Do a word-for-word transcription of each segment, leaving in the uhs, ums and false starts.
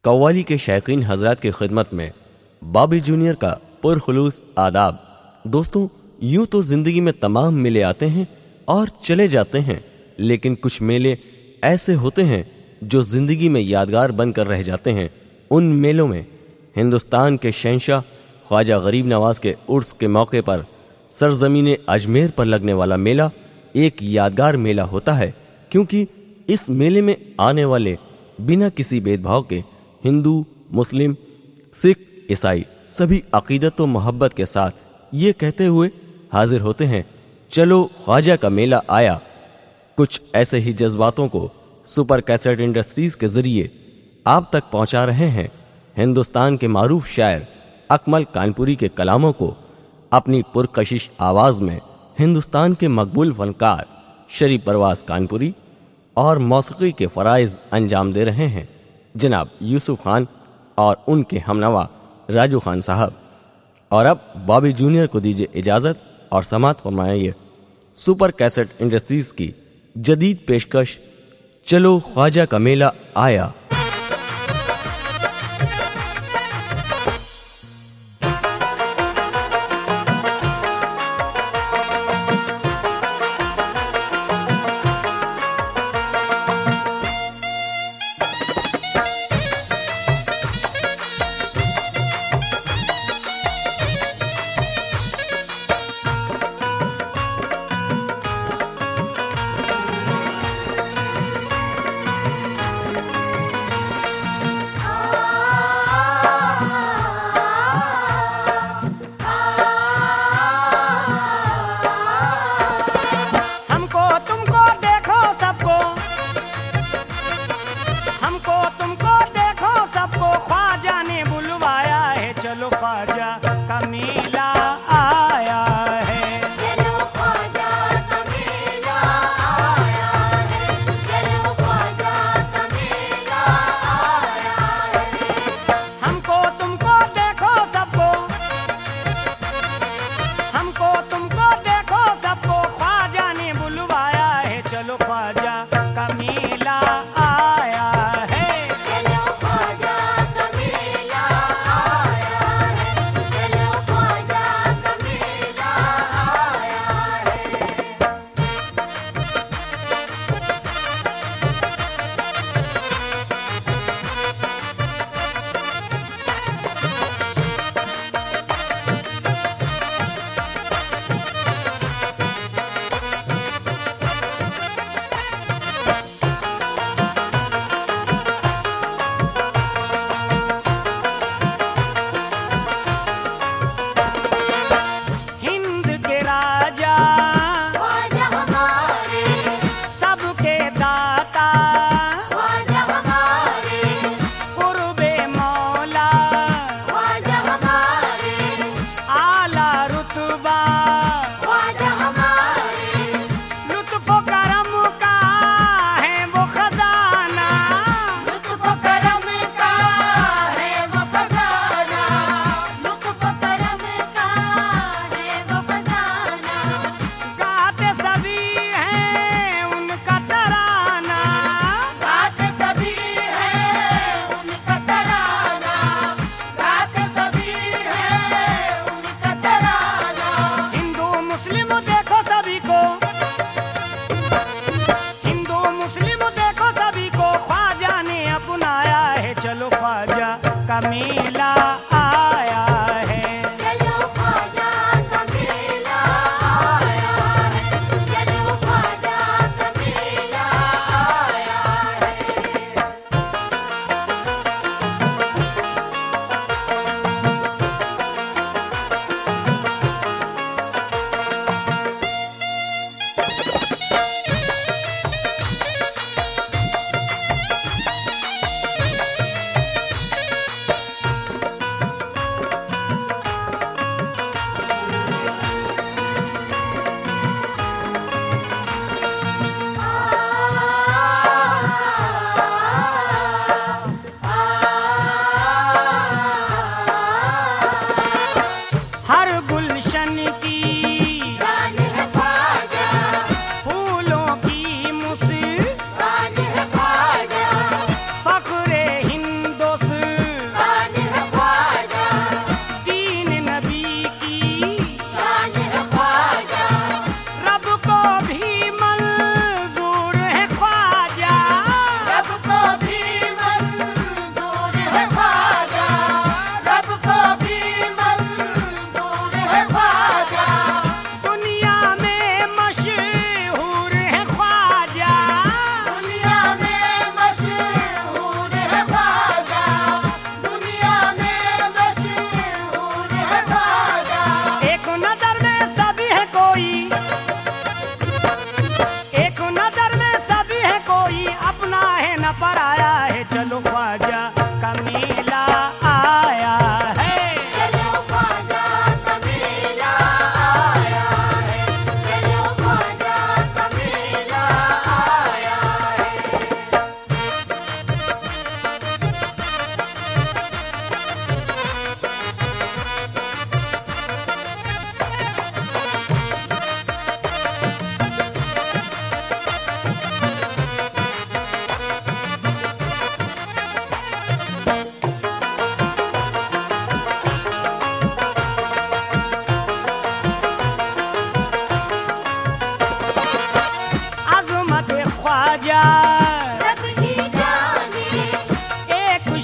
कव्वाली के शौकीन हजरात की खिदमत में बॉबी जूनियर का पुरखुलूस आदाब। दोस्तों, यूं तो जिंदगी में तमाम मेले आते हैं और चले जाते हैं, लेकिन कुछ मेले ऐसे होते हैं जो जिंदगी में यादगार बनकर रह जाते हैं। उन मेलों में हिंदुस्तान के शहंशाह ख्वाजा गरीब नवाज के उर्स के मौके पर सरजमीन अजमेर पर लगने वाला मेला एक यादगार मेला होता है, क्योंकि इस मेले में आने वाले बिना किसी भेदभाव के हिंदू, मुस्लिम, सिख, ईसाई सभी अकीदत व मोहब्बत के साथ ये कहते हुए हाजिर होते हैं, चलो ख्वाजा का मेला आया। कुछ ऐसे ही जज्बातों को सुपर कैसेट इंडस्ट्रीज के जरिए आप तक पहुंचा रहे हैं हिंदुस्तान के मारूफ शायर अकमल कानपुरी के कलामों को अपनी पुरकशिश आवाज में हिंदुस्तान के मकबूल फनकार शरीफ परवाज कानपुरी और मौसीकी के फराइज अंजाम दे रहे हैं जनाब यूसुफ खान और उनके हमनवा राजू खान साहब। और अब बॉबी जूनियर को दीजिए इजाजत और समात फरमाइए सुपर कैसेट इंडस्ट्रीज की जदीद पेशकश, चलो ख्वाजा का मेला आया।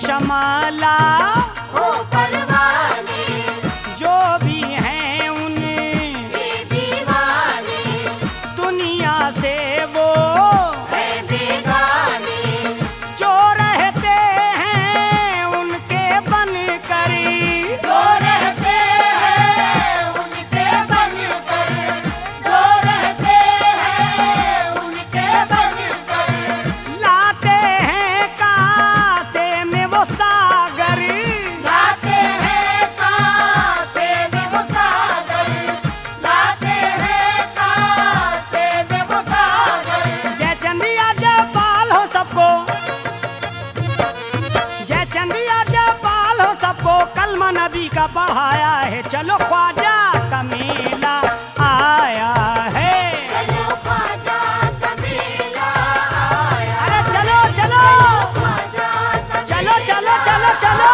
शमाला हो परवाने, जो भी हैं उन ये दीवाने, दुनिया से वो है बेगाने, जो रहते हैं उनके बन करी, जो रहते हैं उनके बनकर, जो रहते हैं उनके बनकर, लाते हैं कासे में वो सागर, लाते हैं कासे में वो सागर, लाते हैं कासे में वो सागर। जय चंदिया जय पाल हो सबको, जय चंदिया जय पाल हो सबको, कलमा नबी का पढ़ाया है, चलो ख्वाजा का मेला आया है। चलो ख्वाजा का मेला आया, अरे चलो चलो ख्वाजा का चलो चलो चलो चलो।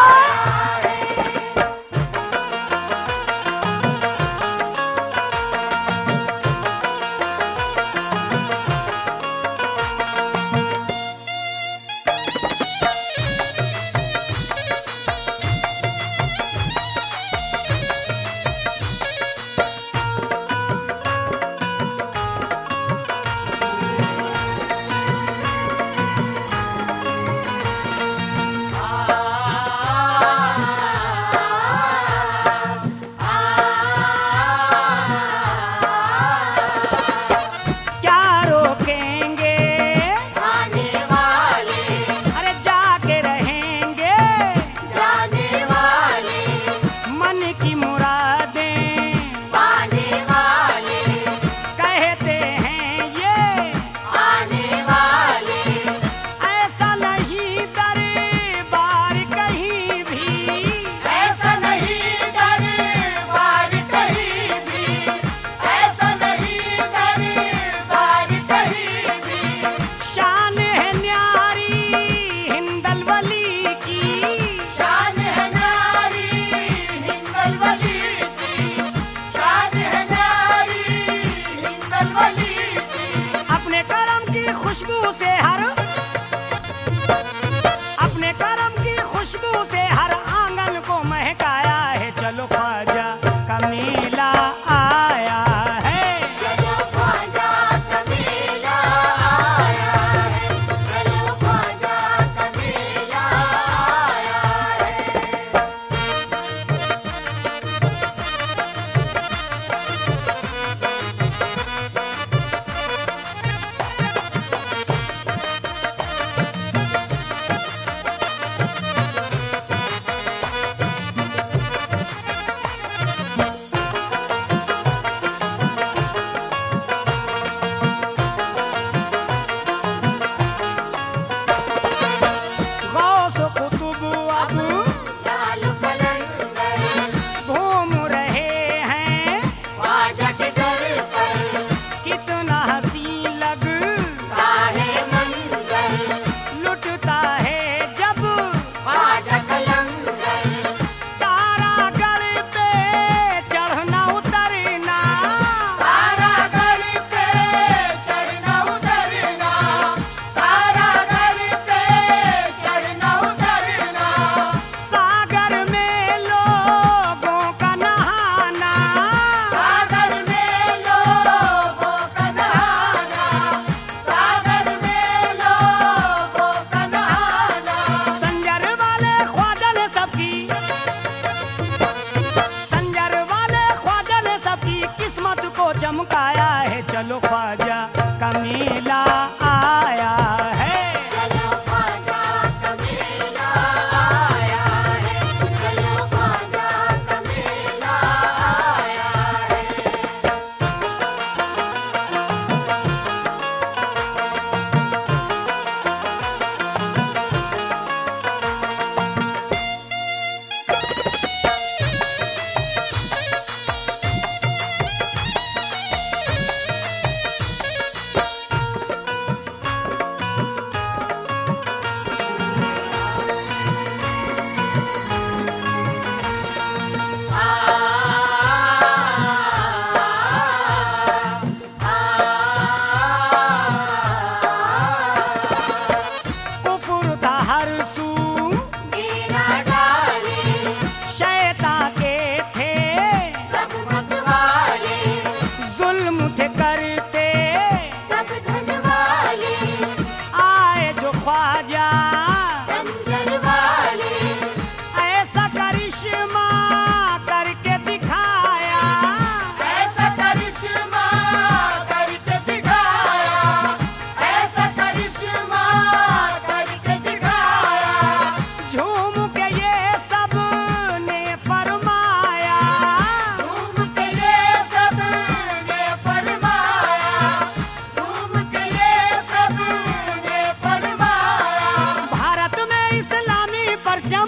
परचम,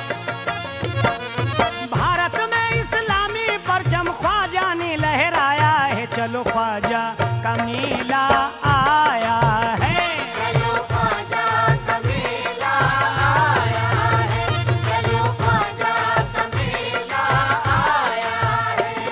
भारत में इस्लामी परचम ख्वाजा ने लहराया है। चलो ख्वाजा का मेला आया है। चलो ख्वाजा का मेला आया है। चलो ख्वाजा का मेला आया है।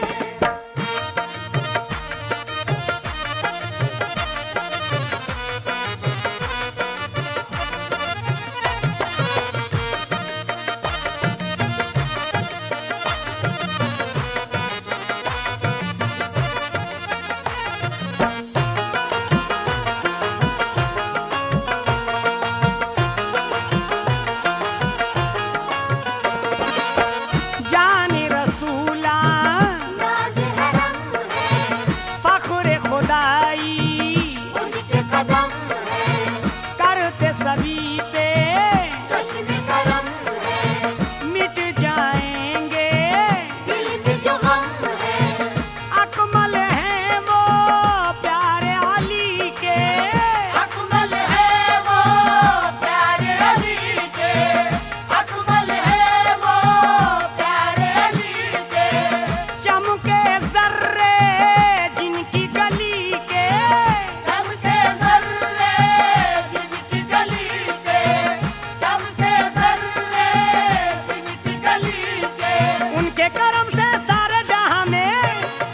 जाने रसूला नाज़ हरम है, फख्र खुदाई उनके कदम है, करते सभी पे जश्न करम है, मिट जाएंगे दिल में जो गम है, अकमल है वो प्यारे अली के। अकमल है वो प्यारे अली के, अकमल है वो प्यारे अली के, चमके जर्रे जिनकी गली के, चमके जर्रे जिनकी गली के, चमके जर्रे जिनकी गली के, उनके करम से सारे जहां में,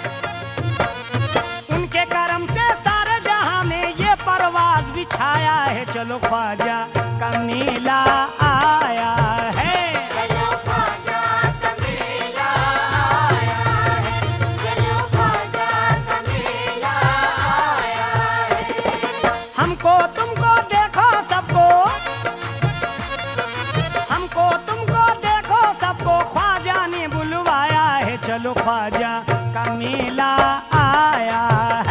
उनके करम से सारे जहां में ये परवाज बिछाया है। चलो ख्वाजा का मेला आया है। चलो ख्वाजा का मेला आया है। चलो ख्वाजा का मेला आया है। हमको तुमको देखो सबको, हमको तुमको देखो सबको ख्वाजा ने बुलवाया है। चलो ख्वाजा का मेला आया है।